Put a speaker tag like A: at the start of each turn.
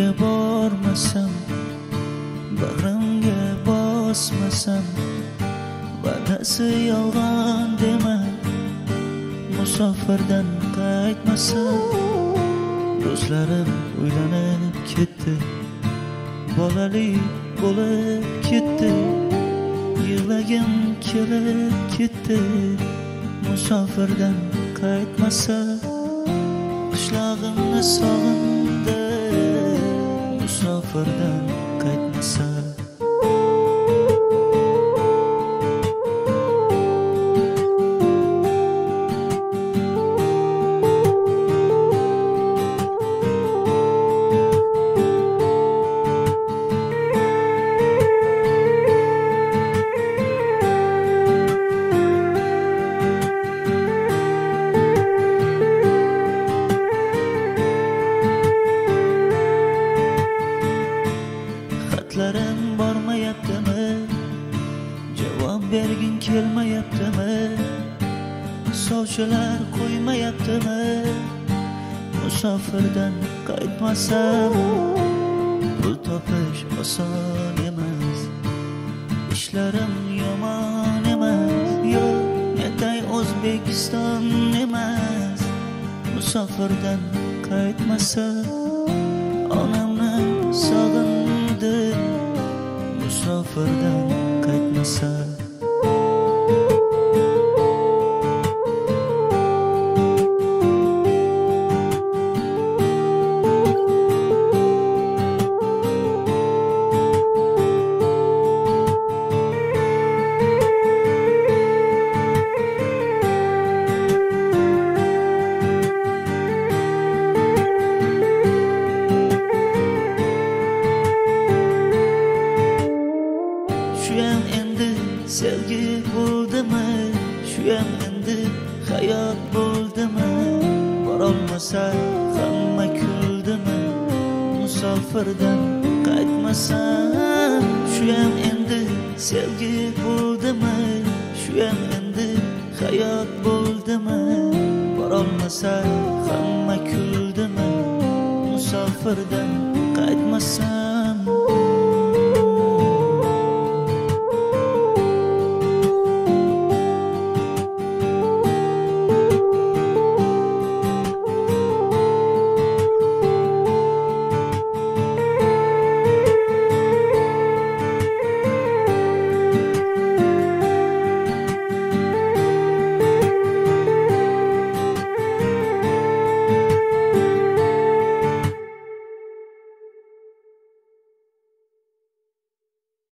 A: Uyingga bormasam, bag'rimga bosmasam, va'dasi yolg'on dema. Musofirdan qaytmasam, do'stlarim uylanib ketdi, bolali bo'lib ketdi, yig'lagim kelib ketdi. Musofirdan qaytmasa, qishlog'imni sog'indi. Musofirdan qaytmasa, xatlarim bormayaptimi? Javob bergin kelmayaptimi? Sovchilar qo'ymayaptimi? Musofirdan qaytmasam, pul topish oson emas, ishlarim yomon emas. Yo'q, netay O'zbekiston emas. Musofirdan qaytmasa, onamni sog'indi. Musofirdan qaytmasa, shuyam endi sevgi bo'ldimi? Shuyam endi hayot bo'ldimi? Borolmasa hamma kuldimi? Musofirdan qaytmasam, shuyam endi sevgi bo'ldimi? Shuyam endi hayot bo'ldimi? Borolmasa hamma kuldimi? Musofirdan qaytmasam.